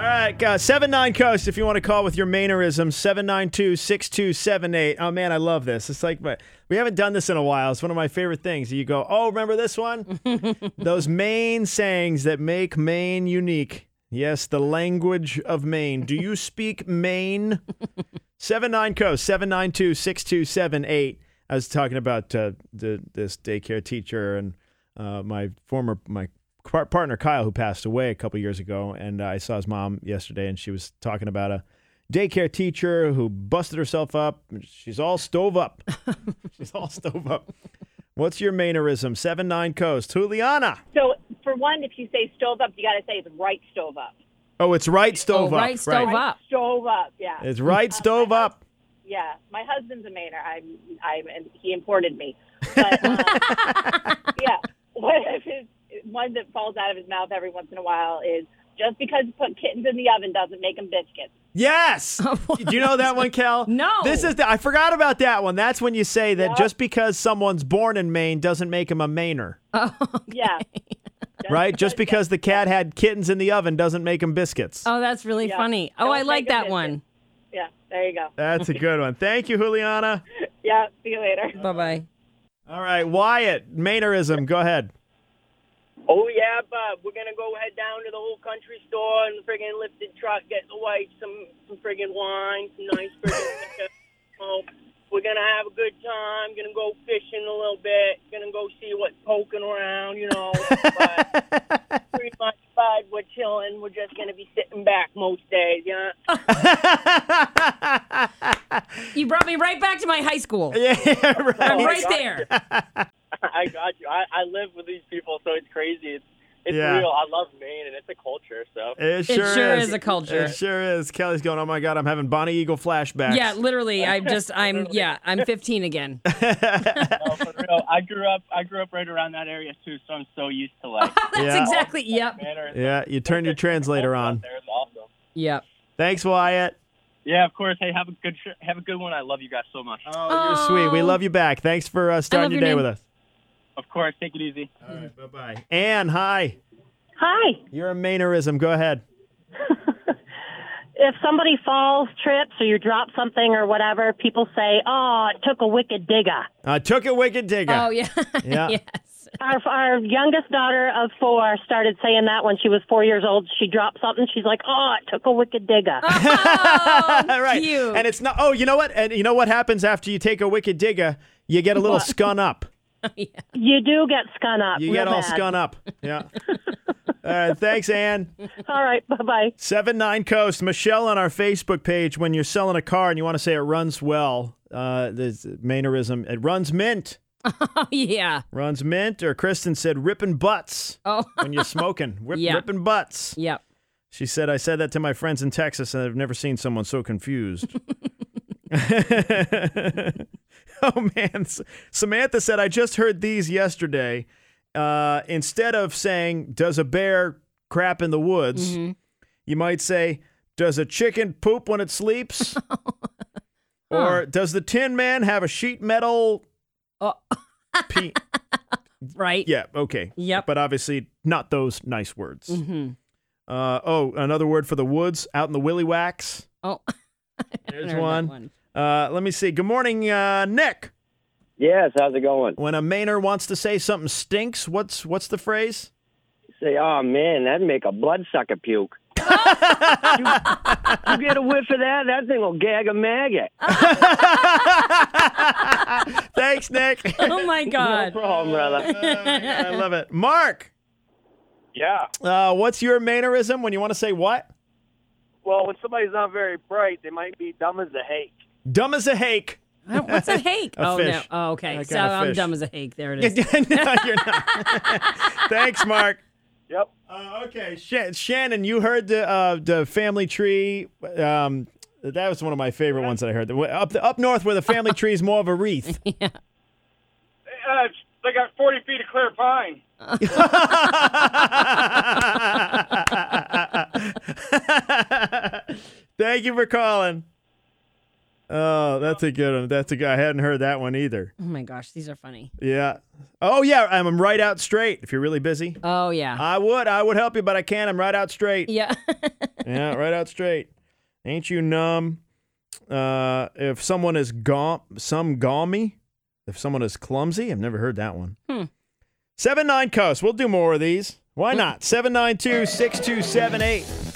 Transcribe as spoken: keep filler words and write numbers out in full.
All right, uh, seven nine Coast, if you want to call with your Mainerism, seven nine two, six two seven eight. Oh, man, I love this. It's like, but we haven't done this in a while. It's one of my favorite things. You go, oh, remember this one? Those Maine sayings that make Maine unique. Yes, the language of Maine. Do you speak Maine? seven nine Coast, seven nine two, six two seven eight. I was talking about uh, the, this daycare teacher and uh, my former, my par- partner Kyle, who passed away a couple years ago, and uh, I saw his mom yesterday, and she was talking about a daycare teacher who busted herself up. She's all stove up. She's all stove up. What's your Mainerism? seven nine Coast. Juliana. So, for one, if you say stove up, you got to say it's right stove up. Oh, it's right stove oh, up. Right stove right. up. Stove up, yeah. It's right Um, stove my hus- up. Yeah, my husband's a Mainer. I'm, I'm, and he imported me. But, um, yeah, one of his, one that falls out of his mouth every once in a while is, just because you put kittens in the oven doesn't make them biscuits. Yes. Do you know that one, Kel? No. This is the, I forgot about that one. That's when you say that Yep. just because someone's born in Maine doesn't make him a Mainer. Oh, Yeah. Just Right? Just because the cat had kittens in the oven doesn't make him biscuits. oh, that's really Yeah. funny. Oh, Don't I like make 'em that biscuits. one. Yeah, there you go. That's a good one. Thank you, Juliana. Yeah, see you later. Bye-bye. All right, Wyatt, Mainerism, go ahead. Oh, yeah, but we're going to go head down to the old country store and the friggin' lifted truck, get the wife some, some friggin' wine, some nice friggin' liquor. Oh, we're going to have a good time, going to go fishing a little bit, going to go see what's poking around, you know. But pretty much, bud, we're chilling. We're just going to be sitting back most days, yeah. You brought me right back to my high school. Yeah, right. I'm Oh, I right got there. I got you. I, I live with these people, so it's crazy. It's it's Yeah. real. I love Maine, and it's a culture, so. It sure, sure is. is a culture. It sure is. Kelly's going, oh my God, I'm having Bonnie Eagle flashbacks. Yeah, literally. I'm just, I'm, yeah, I'm fifteen again. No, for real. I grew up. I grew up right around that area too, so I'm so used to like. That's Yeah. exactly, yep. manner. Yeah, you turn your translator on. There is awesome. Yep. Thanks, Wyatt. Yeah, of course. Hey, have a good sh- have a good one. I love you guys so much. Oh, you're sweet. We love you back. Thanks for uh, starting love your your day name. with us. Of course. Take it easy. All right, bye-bye. Ann, hi. Hi. You're a Mainerism. Go ahead. If somebody falls, trips, or you drop something or whatever, people say, oh, it took a wicked digger. I took a wicked digger. Oh, yeah. Yeah. Yes. Our, our youngest daughter of four started saying that when she was four years old. She dropped something. She's like, oh, it took a wicked digger. Oh, right. cute. And it's not, oh, you know what? And you know what happens after you take a wicked digger? You get a little scun up. You do get scun up. You real get all bad. scun up. Yeah. All right. Thanks, Ann. All right. Bye-bye. seven nine Coast. Michelle on our Facebook page, when you're selling a car and you want to say it runs well, uh, there's Mainerism. It runs mint. Oh, yeah. Runs mint. Or Kristen said ripping butts Oh, when you're smoking. Whip, Yeah. Ripping butts. yep. She said, I said that to my friends in Texas, and I've never seen someone so confused. Oh, man. S- Samantha said, I just heard these yesterday. Uh, instead of saying, does a bear crap in the woods, Mm-hmm. you might say, does a chicken poop when it sleeps? Or does the Tin Man have a sheet metal Oh, pe- right. Yeah, okay. Yep. But obviously not those nice words. Mm-hmm. Uh, oh, another word for the woods, out in the willy wax. Oh, There's heard that one. one. Uh, let me see. Good morning, uh, Nick. Yes, how's it going? When a Mainer wants to say something stinks, what's what's the phrase? Say, oh man, that'd make a bloodsucker puke. you, you get a whiff of that, that thing will gag a maggot. Thanks, Nick. Oh, my No God. problem, brother. I love it. Mark, Yeah. uh, what's your Mainerism when you want to say what? Well, when somebody's not very bright, they might be dumb as a hake. Dumb as a hake. I don't- What's a hake? A oh, fish. no. Oh, okay. I So got a I'm fish. dumb as a hake. There it is. No, you're not. Thanks, Mark. Yep. Uh, okay, Sh- Shannon, you heard the uh, the family tree. Um, that was one of my favorite ones that I heard. The- Up the, up north, where the family tree is more of a wreath. Yeah. Uh, they got forty feet of clear pine. Thank you for calling. Oh, that's a good one. That's a good. I hadn't heard that one either. Oh, my gosh. These are funny. Yeah. Oh, yeah. I'm right out straight. If you're really busy, Oh, yeah. I would. I would help you, but I can't. I'm right out straight. Yeah. Yeah, out straight. Ain't you numb? Uh, if someone is gom, some gaumy. If someone is clumsy. I've never heard that one. Hmm. seven nine Coast. We'll do more of these. Why not? seven nine two, six two seven eight.